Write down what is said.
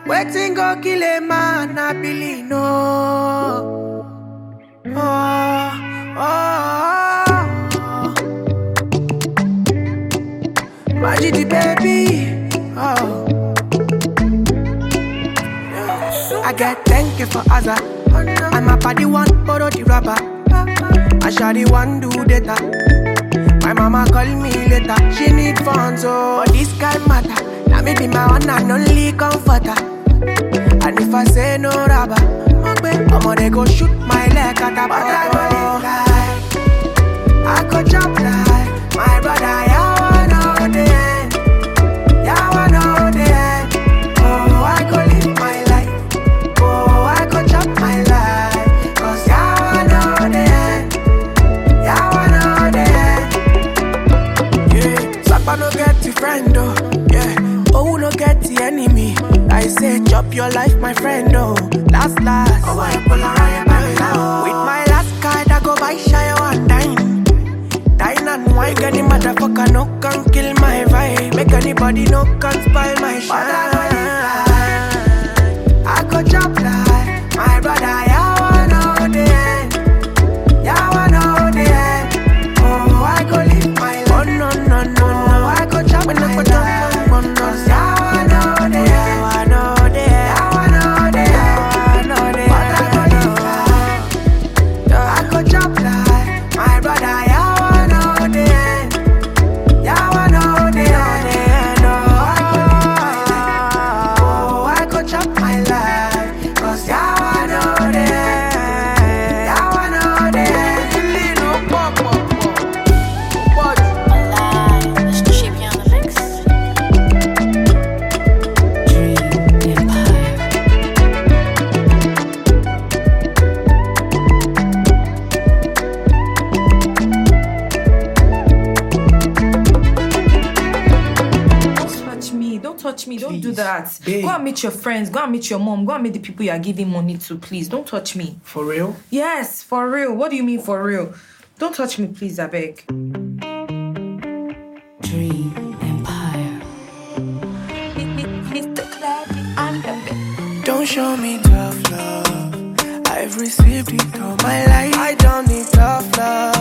Waiting go kill a man, I believe no. Oh, oh, Majidi baby. Oh, I get thank you for Azza. I'm a party one, borrow the rapper. I shall the one do data. My mama call me later. She need funds, oh, but this guy matter. Now me be my one and only comforter. And if I say no rubber, I'ma they go shoot my leg at the bottom. I go jump like my brother. Yeah, I know the end. Yeah, I know the end. Oh, I go live my life. Oh, I go jump my life. Cause yeah, I know the end. Yeah, I know the end. Yeah, Sapa no get the friend, oh. Yeah, oh, no get the enemy. I say, chop your life, my friend, oh. Last. Oh, I pull around with my last card, I go buy shy one dime. Dine and wine, any motherfucker no can kill my vibe. Make anybody no can spoil my shine. I go jump like my brother, yeah, I know the end. Yeah, I know the end. Oh, I go live my life. Oh, no, I go jump when I go jump. Yeah, I know the end. Don't do that. Babe. Go and meet your friends. Go and meet your mom. Go and meet the people you are giving money to. Please, don't touch me. For real? Yes, for real. What do you mean for real? Don't touch me, please, I beg. Dream Empire. Don't show me tough love. I've received it all my life. I don't need tough love.